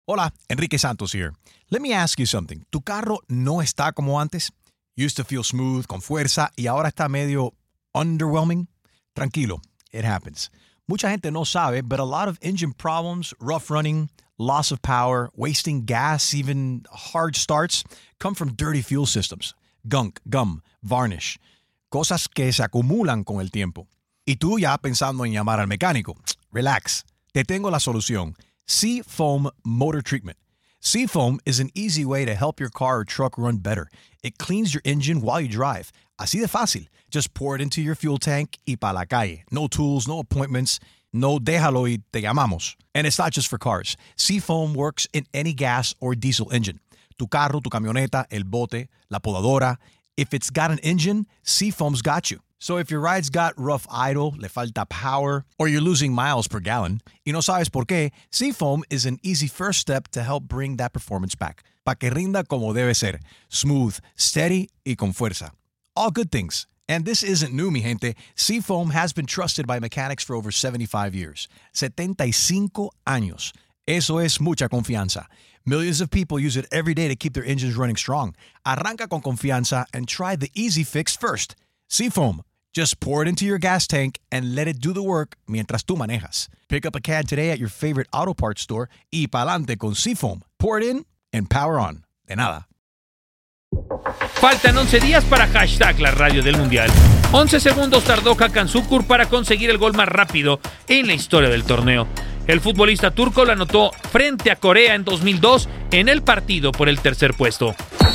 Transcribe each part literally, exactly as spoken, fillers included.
Hola, Enrique Santos here. Let me ask you something. ¿Tu carro no está como antes? Used to feel smooth, con fuerza, y ahora está medio underwhelming? Tranquilo, it happens. Mucha gente no sabe, but a lot of engine problems, rough running, loss of power, wasting gas, even hard starts, come from dirty fuel systems. Gunk, gum, varnish. Cosas que se acumulan con el tiempo. Y tú ya pensando en llamar al mecánico. Relax. Te tengo la solución. Seafoam Motor Treatment. Seafoam is an easy way to help your car or truck run better. It cleans your engine while you drive. Así de fácil. Just pour it into your fuel tank y pa' la calle. No tools, no appointments. No déjalo y te llamamos. And it's not just for cars. Seafoam works in any gas or diesel engine. Tu carro, tu camioneta, el bote, la podadora. If it's got an engine, Seafoam's got you. So if your ride's got rough idle, le falta power, or you're losing miles per gallon, y no sabes por qué, Seafoam is an easy first step to help bring that performance back. Pa' que rinda como debe ser. Smooth, steady, y con fuerza. All good things. And this isn't new, mi gente. Seafoam has been trusted by mechanics for over seventy-five years. setenta y cinco años. Eso es mucha confianza. Millions of people use it every day to keep their engines running strong. Arranca con confianza and try the easy fix first. Seafoam. Just pour it into your gas tank and let it do the work mientras tú manejas. Pick up a can today at your favorite auto parts store y pa'lante con Seafoam. Pour it in and power on. De nada. Faltan once días para hashtag la radio del mundial. once segundos tardó Hakan Şükür para conseguir el gol más rápido en la historia del torneo. El futbolista turco lo anotó frente a Corea en dos mil dos en el partido por el tercer puesto.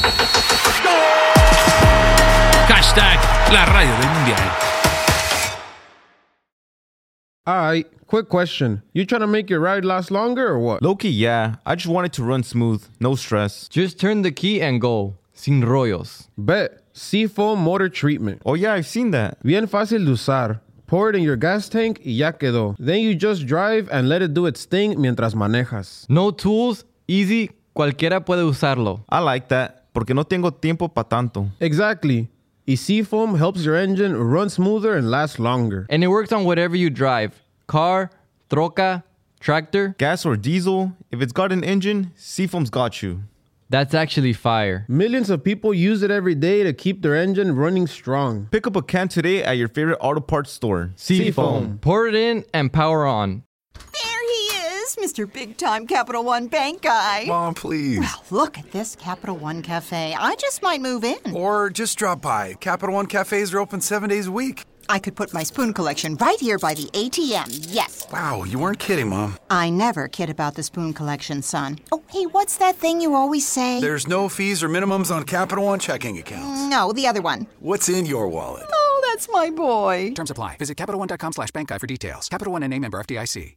Hashtag la radio del mundial. Alright, quick question. You trying to make your ride last longer or what? Low-key, yeah. I just want it to run smooth. No stress. Just turn the key and go. Sin rollos. Bet. Seafoam Motor Treatment. Oh yeah, I've seen that. Bien fácil de usar. Pour it in your gas tank y ya quedó. Then you just drive and let it do its thing mientras manejas. No tools, easy, cualquiera puede usarlo. I like that, porque no tengo tiempo pa' tanto. Exactly. Y Seafoam helps your engine run smoother and last longer. And it works on whatever you drive. Car, troca, tractor. Gas or diesel, if it's got an engine, Seafoam's got you. That's actually fire. Millions of people use it every day to keep their engine running strong. Pick up a can today at your favorite auto parts store. Seafoam. Pour it in and power on. Mister Big Time Capital One Bank guy. Mom, please. Well, look at this Capital One Cafe. I just might move in. Or just drop by. Capital One cafes are open seven days a week. I could put my spoon collection right here by the A T M, yes. Wow, you weren't kidding, Mom. I never kid about the spoon collection, son. Oh, hey, what's that thing you always say? There's no fees or minimums on Capital One checking accounts. No, the other one. What's in your wallet? Oh, that's my boy. Terms apply. Visit CapitalOne.com slash bank guide for details. Capital One N A member F D I C.